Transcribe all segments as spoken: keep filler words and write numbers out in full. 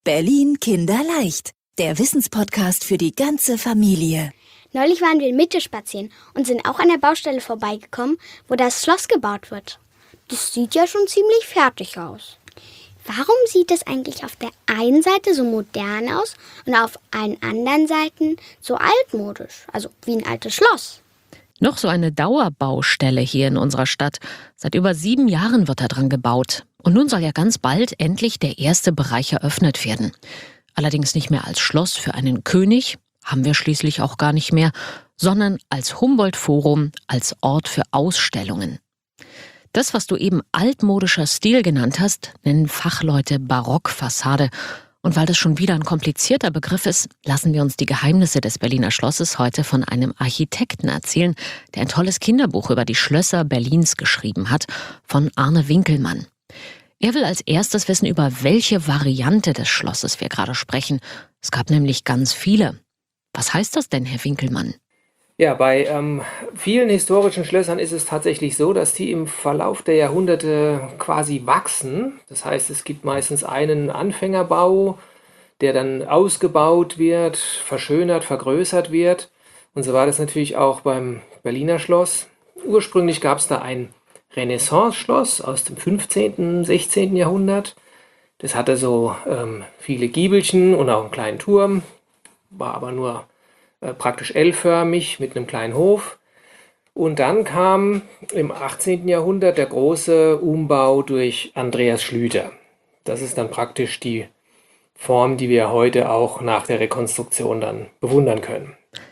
Berlin kinderleicht, der Wissenspodcast für die ganze Familie. Neulich waren wir in Mitte spazieren und sind auch an der Baustelle vorbeigekommen, wo das Schloss gebaut wird. Das sieht ja schon ziemlich fertig aus. Warum sieht es eigentlich auf der einen Seite so modern aus und auf allen anderen Seiten so altmodisch, also wie ein altes Schloss? Noch so eine Dauerbaustelle hier in unserer Stadt. Seit über sieben Jahren wird da dran gebaut. Und nun soll ja ganz bald endlich der erste Bereich eröffnet werden. Allerdings nicht mehr als Schloss für einen König, haben wir schließlich auch gar nicht mehr, sondern als Humboldt-Forum, als Ort für Ausstellungen. Das, was du eben altmodischer Stil genannt hast, nennen Fachleute Barockfassade. Und weil das schon wieder ein komplizierter Begriff ist, lassen wir uns die Geheimnisse des Berliner Schlosses heute von einem Architekten erzählen, der ein tolles Kinderbuch über die Schlösser Berlins geschrieben hat, von Arne Winkelmann. Er will als erstes wissen, über welche Variante des Schlosses wir gerade sprechen. Es gab nämlich ganz viele. Was heißt das denn, Herr Winkelmann? Ja, bei ähm, vielen historischen Schlössern ist es tatsächlich so, dass die im Verlauf der Jahrhunderte quasi wachsen. Das heißt, es gibt meistens einen Anfängerbau, der dann ausgebaut wird, verschönert, vergrößert wird. Und so war das natürlich auch beim Berliner Schloss. Ursprünglich gab es da ein Renaissance-Schloss aus dem fünfzehnten, sechzehnten Jahrhundert. Das hatte so ähm, viele Giebelchen und auch einen kleinen Turm, war aber nur äh, praktisch L-förmig mit einem kleinen Hof. Und dann kam im achtzehnten Jahrhundert der große Umbau durch Andreas Schlüter. Das ist dann praktisch die Form, die wir heute auch nach der Rekonstruktion dann bewundern können.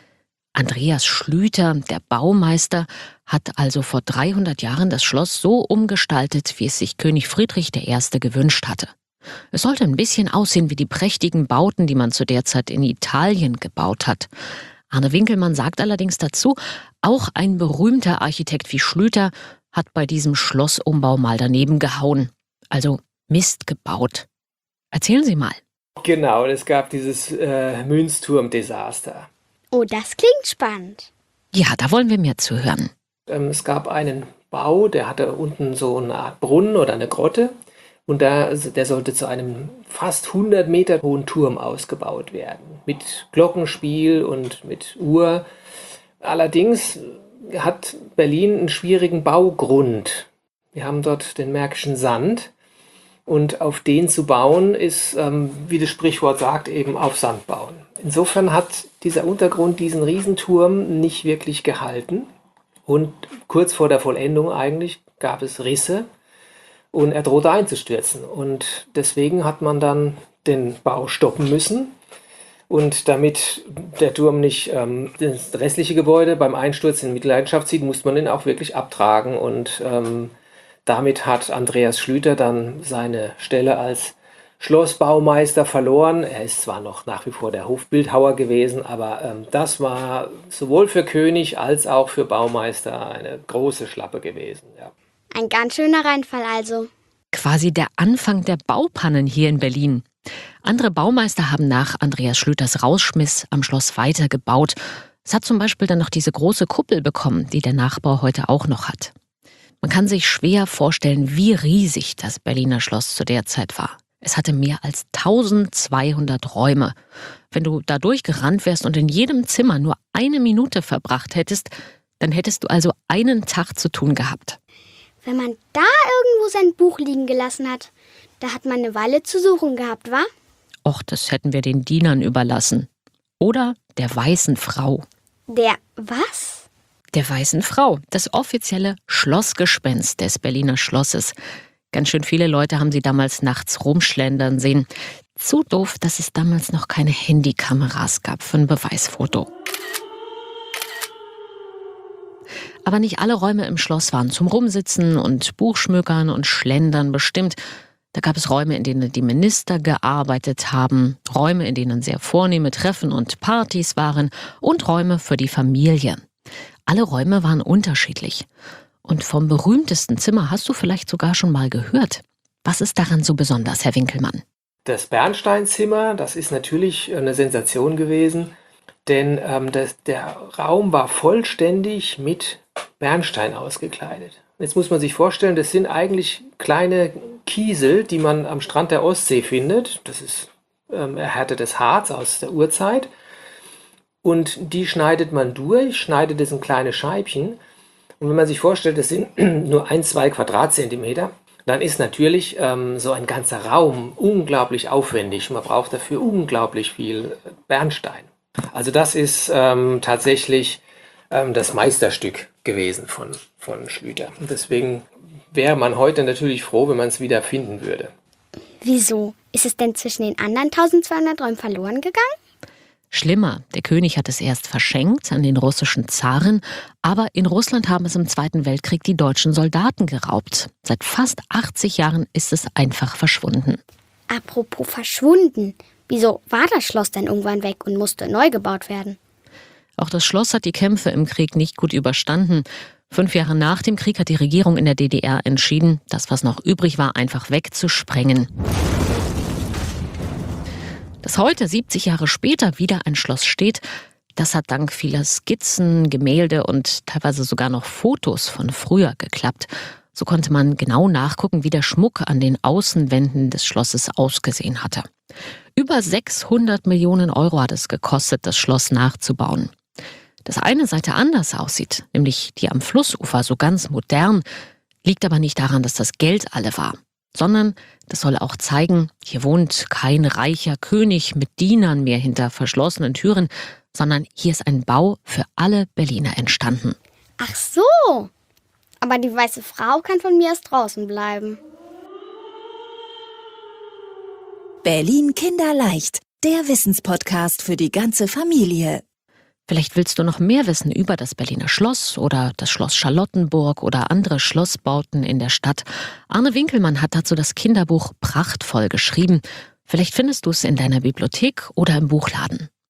Andreas Schlüter, der Baumeister, hat also vor dreihundert Jahren das Schloss so umgestaltet, wie es sich König Friedrich der Erste gewünscht hatte. Es sollte ein bisschen aussehen wie die prächtigen Bauten, die man zu der Zeit in Italien gebaut hat. Arne Winkelmann sagt allerdings dazu, auch ein berühmter Architekt wie Schlüter hat bei diesem Schlossumbau mal daneben gehauen. Also Mist gebaut. Erzählen Sie mal. Genau, es gab dieses äh, Münzturm-Desaster. Oh, das klingt spannend. Ja, da wollen wir mehr zu hören. Ähm, es gab einen Bau, der hatte unten so eine Art Brunnen oder eine Grotte. Und da, der sollte zu einem fast hundert Meter hohen Turm ausgebaut werden. Mit Glockenspiel und mit Uhr. Allerdings hat Berlin einen schwierigen Baugrund. Wir haben dort den Märkischen Sand. Und auf den zu bauen ist, ähm, wie das Sprichwort sagt, eben auf Sand bauen. Insofern hat dieser Untergrund diesen Riesenturm nicht wirklich gehalten. Und kurz vor der Vollendung eigentlich gab es Risse. Und er drohte einzustürzen. Und deswegen hat man dann den Bau stoppen müssen. Und damit der Turm nicht ähm, das restliche Gebäude beim Einsturz in Mitleidenschaft zieht, musste man ihn auch wirklich abtragen. Und ähm, damit hat Andreas Schlüter dann seine Stelle als Schlossbaumeister verloren. Er ist zwar noch nach wie vor der Hofbildhauer gewesen, aber ähm, das war sowohl für König als auch für Baumeister eine große Schlappe gewesen, ja. Ein ganz schöner Reinfall also. Quasi der Anfang der Baupannen hier in Berlin. Andere Baumeister haben nach Andreas Schlüters Rausschmiss am Schloss weitergebaut. Es hat zum Beispiel dann noch diese große Kuppel bekommen, die der Nachbau heute auch noch hat. Man kann sich schwer vorstellen, wie riesig das Berliner Schloss zu der Zeit war. Es hatte mehr als tausendzweihundert Räume. Wenn du da durchgerannt wärst und in jedem Zimmer nur eine Minute verbracht hättest, dann hättest du also einen Tag zu tun gehabt. Wenn man da irgendwo sein Buch liegen gelassen hat, da hat man eine Weile zu suchen gehabt, wa? Och, das hätten wir den Dienern überlassen. Oder der Weißen Frau. Der was? Der Weißen Frau, das offizielle Schlossgespenst des Berliner Schlosses. Ganz schön viele Leute haben sie damals nachts rumschlendern sehen. Zu doof, dass es damals noch keine Handykameras gab für ein Beweisfoto. Aber nicht alle Räume im Schloss waren zum Rumsitzen und Buchschmökern und Schlendern bestimmt. Da gab es Räume, in denen die Minister gearbeitet haben, Räume, in denen sehr vornehme Treffen und Partys waren und Räume für die Familie. Alle Räume waren unterschiedlich. Und vom berühmtesten Zimmer hast du vielleicht sogar schon mal gehört. Was ist daran so besonders, Herr Winkelmann? Das Bernsteinzimmer, das ist natürlich eine Sensation gewesen, denn ähm, das, der Raum war vollständig mit Bernstein ausgekleidet. Jetzt muss man sich vorstellen, das sind eigentlich kleine Kiesel, die man am Strand der Ostsee findet. Das ist ähm, erhärtetes Harz aus der Urzeit. Und die schneidet man durch, schneidet es in kleine Scheibchen. Und wenn man sich vorstellt, das sind nur ein, zwei Quadratzentimeter, dann ist natürlich ähm, so ein ganzer Raum unglaublich aufwendig. Man braucht dafür unglaublich viel Bernstein. Also das ist ähm, tatsächlich ähm, das Meisterstück gewesen von, von Schlüter. Und deswegen wäre man heute natürlich froh, wenn man es wieder finden würde. Wieso? Ist es denn zwischen den anderen zwölfhundert Räumen verloren gegangen? Schlimmer, der König hat es erst verschenkt an den russischen Zaren, aber in Russland haben es im Zweiten Weltkrieg die deutschen Soldaten geraubt. Seit fast achtzig Jahren ist es einfach verschwunden. Apropos verschwunden. Wieso war das Schloss denn irgendwann weg und musste neu gebaut werden? Auch das Schloss hat die Kämpfe im Krieg nicht gut überstanden. Fünf Jahre nach dem Krieg hat die Regierung in der D D R entschieden, das, was noch übrig war, einfach wegzusprengen. Dass heute, siebzig Jahre später, wieder ein Schloss steht, das hat dank vieler Skizzen, Gemälde und teilweise sogar noch Fotos von früher geklappt. So konnte man genau nachgucken, wie der Schmuck an den Außenwänden des Schlosses ausgesehen hatte. Über sechshundert Millionen Euro hat es gekostet, das Schloss nachzubauen. Dass eine Seite anders aussieht, nämlich die am Flussufer, so ganz modern, liegt aber nicht daran, dass das Geld alle war, sondern das soll auch zeigen, hier wohnt kein reicher König mit Dienern mehr hinter verschlossenen Türen, sondern hier ist ein Bau für alle Berliner entstanden. Ach so, aber die weiße Frau kann von mir aus draußen bleiben. Berlin Kinderleicht, der Wissenspodcast für die ganze Familie. Vielleicht willst du noch mehr wissen über das Berliner Schloss oder das Schloss Charlottenburg oder andere Schlossbauten in der Stadt. Arne Winkelmann hat dazu das Kinderbuch prachtvoll geschrieben. Vielleicht findest du es in deiner Bibliothek oder im Buchladen.